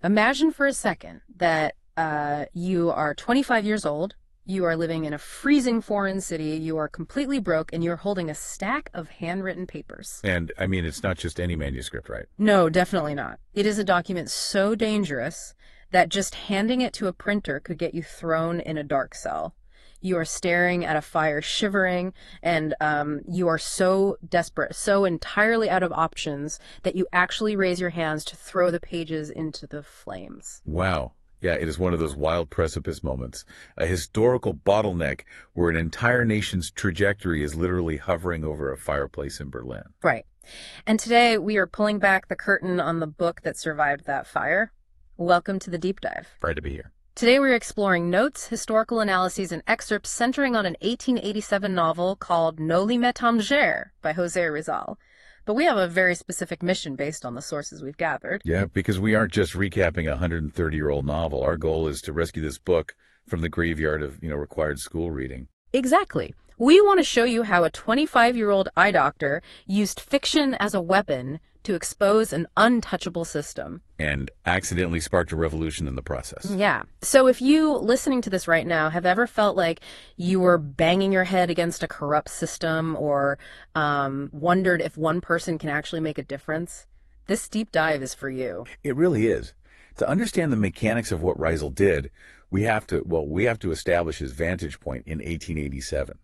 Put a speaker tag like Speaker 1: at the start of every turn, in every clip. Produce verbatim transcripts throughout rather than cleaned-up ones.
Speaker 1: Imagine for a second that uh, you are twenty-five years old, you are living in a freezing foreign city, you are completely broke, and you're holding a stack of handwritten papers.
Speaker 2: And, I mean, it's not just any manuscript, right?
Speaker 1: No, definitely not. It is a document so dangerous that just handing it to a printer could get you thrown in a dark cell. You are staring at a fire, shivering, and um, you are so desperate, so entirely out of options that you actually raise your hands to throw the pages into the flames.
Speaker 2: Wow. Yeah, it is one of those wild precipice moments, a historical bottleneck where an entire nation's trajectory is literally hovering over a fireplace in Berlin.
Speaker 1: Right. And today we are pulling back the curtain on the book that survived that fire. Welcome to the Deep Dive.
Speaker 2: Proud to be here.
Speaker 1: Today we're exploring notes, historical analyses, and excerpts centering on an eighteen eighty-seven novel called Noli Me Tangere by José Rizal. But we have a very specific mission based on the sources we've gathered.
Speaker 2: Yeah, because we aren't just recapping a one hundred thirty-year-old novel. Our goal is to rescue this book from the graveyard of, you know, required school reading.
Speaker 1: Exactly. We want to show you how a twenty-five-year-old eye doctor used fiction as a weapon to expose an untouchable system.
Speaker 2: And accidentally sparked a revolution in the process.
Speaker 1: Yeah. So if you, listening to this right now, have ever felt like you were banging your head against a corrupt system or um, wondered if one person can actually make a difference, this deep dive is for you.
Speaker 2: It really is. To understand the mechanics of what Rizal did, we have to, well, we have to establish his vantage point in eighteen eighty-seven.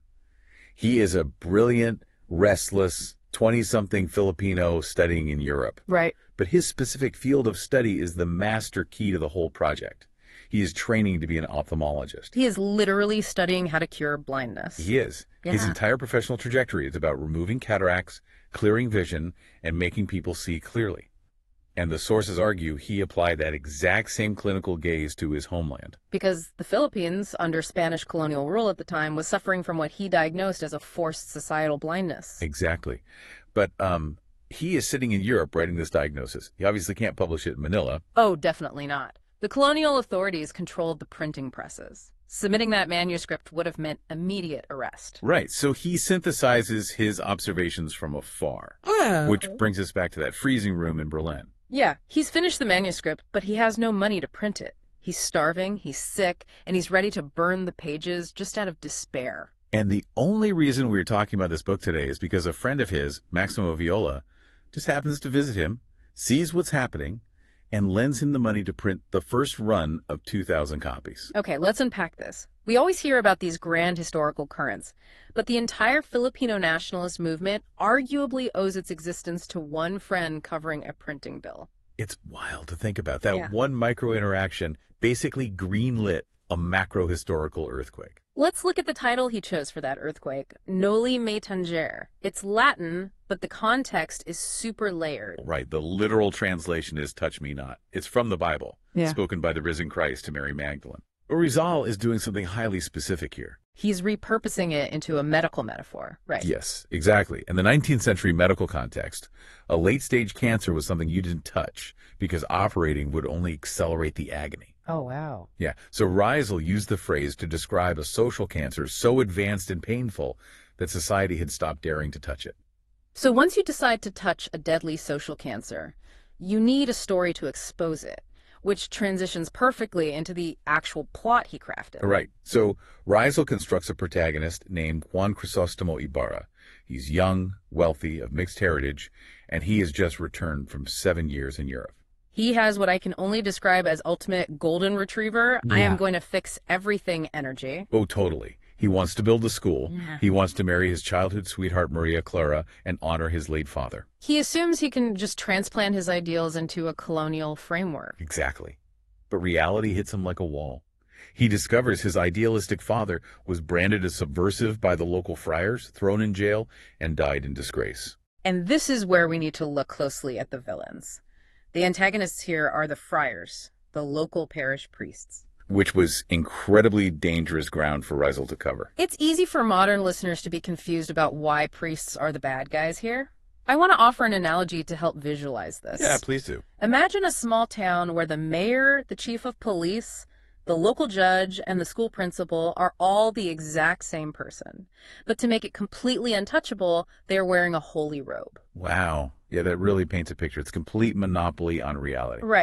Speaker 2: He is a brilliant, restless, twenty-something Filipino studying in Europe.
Speaker 1: Right.
Speaker 2: But his specific field of study is the master key to the whole project. He is training to be an ophthalmologist.
Speaker 1: He is literally studying how to cure blindness.
Speaker 2: He is.
Speaker 1: Yeah.
Speaker 2: His entire professional trajectory is about removing cataracts, clearing vision, and making people see clearly. And the sources argue he applied that exact same clinical gaze to his homeland.
Speaker 1: Because the Philippines, under Spanish colonial rule at the time, was suffering from what he diagnosed as a forced societal blindness.
Speaker 2: Exactly. But um, he is sitting in Europe writing this diagnosis. He obviously can't publish it in Manila.
Speaker 1: Oh, definitely not. The colonial authorities controlled the printing presses. Submitting that manuscript would have meant immediate arrest.
Speaker 2: Right. So he synthesizes his observations from afar,
Speaker 1: Oh.
Speaker 2: which brings us back to that freezing room in Berlin.
Speaker 1: Yeah, he's finished the manuscript, but he has no money to print it. He's starving, he's sick, and he's ready to burn the pages just out of despair.
Speaker 2: And the only reason we're talking about this book today is because a friend of his, Maximo Viola, just happens to visit him, sees what's happening, and lends him the money to print the first run of two thousand copies.
Speaker 1: Okay, let's unpack this. We always hear about these grand historical currents, but the entire Filipino nationalist movement arguably owes its existence to one friend covering a printing bill.
Speaker 2: It's wild to think about. That
Speaker 1: Yeah.
Speaker 2: one micro-interaction basically greenlit a macro-historical earthquake.
Speaker 1: Let's look at the title he chose for that earthquake, Noli Me Tangere. It's Latin, but the context is super layered.
Speaker 2: Right, the literal translation is touch me not. It's from the Bible,
Speaker 1: Yeah.
Speaker 2: spoken by the risen Christ to Mary Magdalene. But Rizal is doing something highly specific here.
Speaker 1: He's repurposing it into a medical metaphor, right?
Speaker 2: Yes, exactly. In the nineteenth century medical context, a late-stage cancer was something you didn't touch because operating would only accelerate the agony.
Speaker 1: Oh, wow.
Speaker 2: Yeah, so Rizal used the phrase to describe a social cancer so advanced and painful that society had stopped daring to touch it.
Speaker 1: So once you decide to touch a deadly social cancer, you need a story to expose it, which transitions perfectly into the actual plot he crafted.
Speaker 2: Right. So Rizal constructs a protagonist named Juan Crisostomo Ibarra. He's young, wealthy, of mixed heritage, and he has just returned from seven years in Europe.
Speaker 1: He has what I can only describe as ultimate golden retriever. I am
Speaker 2: Yeah.
Speaker 1: going to fix everything energy.
Speaker 2: Oh, totally. He wants to build a school.
Speaker 1: Yeah.
Speaker 2: He wants to marry his childhood sweetheart, Maria Clara, and honor his late father.
Speaker 1: He assumes he can just transplant his ideals into a colonial framework.
Speaker 2: Exactly. But reality hits him like a wall. He discovers his idealistic father was branded as subversive by the local friars, thrown in jail, and died in disgrace.
Speaker 1: And this is where we need to look closely at the villains. The antagonists here are the friars, the local parish priests.
Speaker 2: Which was incredibly dangerous ground for Rizal to cover.
Speaker 1: It's easy for modern listeners to be confused about why priests are the bad guys here. I want to offer an analogy to help visualize this.
Speaker 2: Yeah, please do.
Speaker 1: Imagine a small town where the mayor, the chief of police, the local judge, and the school principal are all the exact same person. But to make it completely untouchable, they are wearing a holy robe.
Speaker 2: Wow. Yeah, that really paints a picture. It's complete monopoly on reality.
Speaker 1: Right.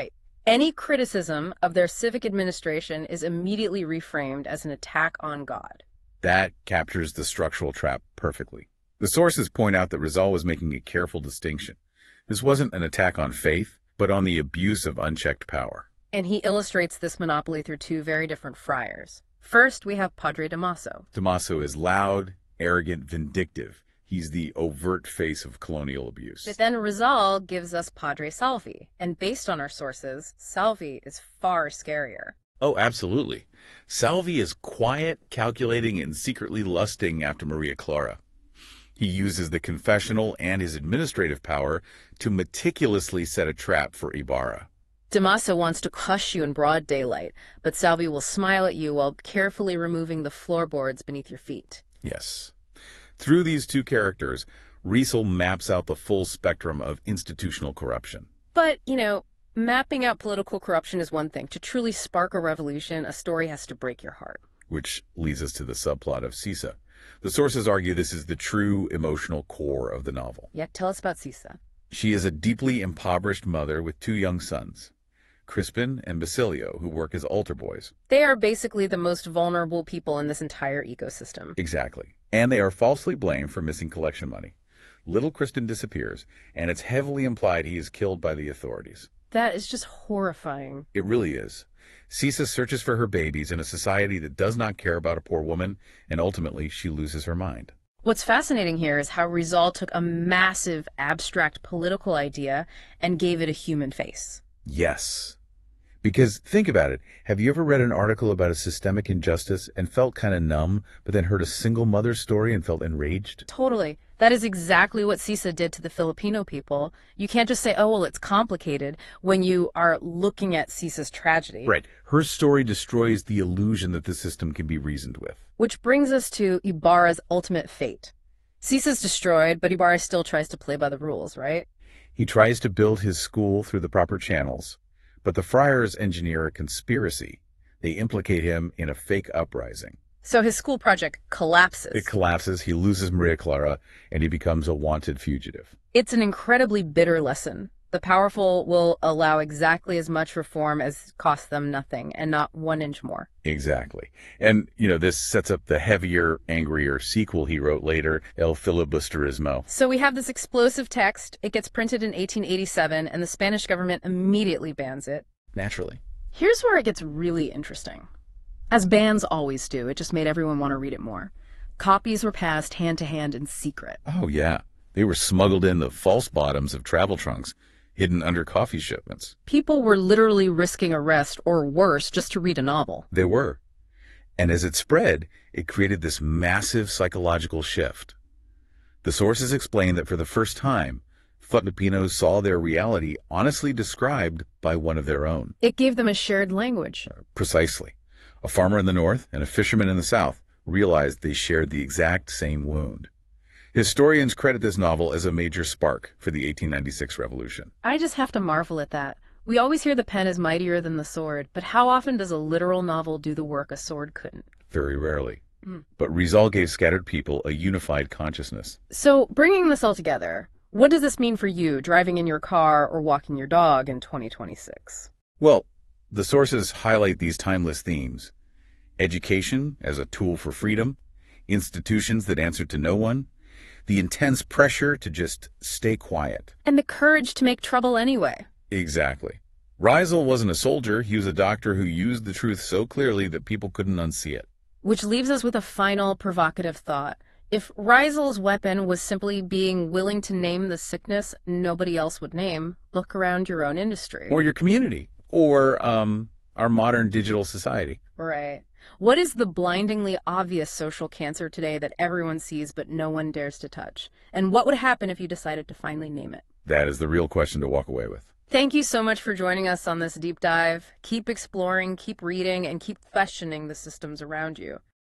Speaker 1: Any criticism of their civic administration is immediately reframed as an attack on God.
Speaker 2: That captures the structural trap perfectly. The sources point out that Rizal was making a careful distinction. This wasn't an attack on faith, but on the abuse of unchecked power.
Speaker 1: And he illustrates this monopoly through two very different friars. First, we have Padre Damaso.
Speaker 2: Damaso is loud, arrogant, vindictive. He's the overt face of colonial abuse.
Speaker 1: But then Rizal gives us Padre Salvi, and based on our sources, Salvi is far scarier.
Speaker 2: Oh, absolutely. Salvi is quiet, calculating, and secretly lusting after Maria Clara. He uses the confessional and his administrative power to meticulously set a trap for Ibarra.
Speaker 1: Damaso wants to crush you in broad daylight, but Salvi will smile at you while carefully removing the floorboards beneath your feet.
Speaker 2: Yes. Through these two characters, Riesel maps out the full spectrum of institutional corruption.
Speaker 1: But, you know, mapping out political corruption is one thing. To truly spark a revolution, a story has to break your heart.
Speaker 2: Which leads us to the subplot of Sisa. The sources argue this is the true emotional core of the novel.
Speaker 1: Yeah, tell us about Sisa.
Speaker 2: She is a deeply impoverished mother with two young sons, Crispin and Basilio, who work as altar boys.
Speaker 1: They are basically the most vulnerable people in this entire ecosystem.
Speaker 2: Exactly. And they are falsely blamed for missing collection money. Little Crispin disappears, and it's heavily implied he is killed by the authorities.
Speaker 1: That is just horrifying.
Speaker 2: It really is. Sisa searches for her babies in a society that does not care about a poor woman, and ultimately she loses her mind.
Speaker 1: What's fascinating here is how Rizal took a massive, abstract political idea and gave it a human face.
Speaker 2: Yes. Because think about it. Have you ever read an article about a systemic injustice and felt kind of numb, but then heard a single mother's story and felt enraged?
Speaker 1: Totally. That is exactly what Sisa did to the Filipino people. You can't just say, oh, well, it's complicated when you are looking at Sisa's tragedy.
Speaker 2: Right. Her story destroys the illusion that the system can be reasoned with.
Speaker 1: Which brings us to Ibarra's ultimate fate. Sisa's destroyed, but Ibarra still tries to play by the rules, right?
Speaker 2: He tries to build his school through the proper channels, but the friars engineer a conspiracy. They implicate him in a fake uprising.
Speaker 1: So his school project collapses.
Speaker 2: It collapses, he loses Maria Clara, and he becomes a wanted fugitive.
Speaker 1: It's an incredibly bitter lesson. The powerful will allow exactly as much reform as costs them nothing, and not one inch more.
Speaker 2: Exactly. And, you know, this sets up the heavier, angrier sequel he wrote later, El Filibusterismo.
Speaker 1: So we have this explosive text. It gets printed in eighteen eighty-seven, and the Spanish government immediately bans it.
Speaker 2: Naturally.
Speaker 1: Here's where it gets really interesting. As bans always do, it just made everyone want to read it more. Copies were passed hand to hand in secret.
Speaker 2: Oh, yeah. They were smuggled in the false bottoms of travel trunks, hidden under coffee shipments.
Speaker 1: People were literally risking arrest or worse just to read a novel.
Speaker 2: They were. And as it spread, it created this massive psychological shift. The sources explain that for the first time, Filipinos saw their reality honestly described by one of their own.
Speaker 1: It gave them a shared language.
Speaker 2: Precisely. A farmer in the north and a fisherman in the south realized they shared the exact same wound. Historians credit this novel as a major spark for the eighteen ninety-six revolution.
Speaker 1: I just have to marvel at that. We always hear the pen is mightier than the sword, but how often does a literal novel do the work a sword couldn't?
Speaker 2: Very rarely.
Speaker 1: Mm.
Speaker 2: But Rizal gave scattered people a unified consciousness.
Speaker 1: So, bringing this all together, what does this mean for you driving in your car or walking your dog in twenty twenty-six?
Speaker 2: Well, the sources highlight these timeless themes. Education as a tool for freedom, institutions that answer to no one, the intense pressure to just stay quiet.
Speaker 1: And the courage to make trouble anyway.
Speaker 2: Exactly. Rizal wasn't a soldier, he was a doctor who used the truth so clearly that people couldn't unsee it.
Speaker 1: Which leaves us with a final provocative thought. If Rizal's weapon was simply being willing to name the sickness nobody else would name, look around your own industry.
Speaker 2: Or your community. Or um, our modern digital society.
Speaker 1: Right. What is the blindingly obvious social cancer today that everyone sees but no one dares to touch? And what would happen if you decided to finally name it?
Speaker 2: That is the real question to walk away with.
Speaker 1: Thank you so much for joining us on this deep dive. Keep exploring, keep reading, and keep questioning the systems around you.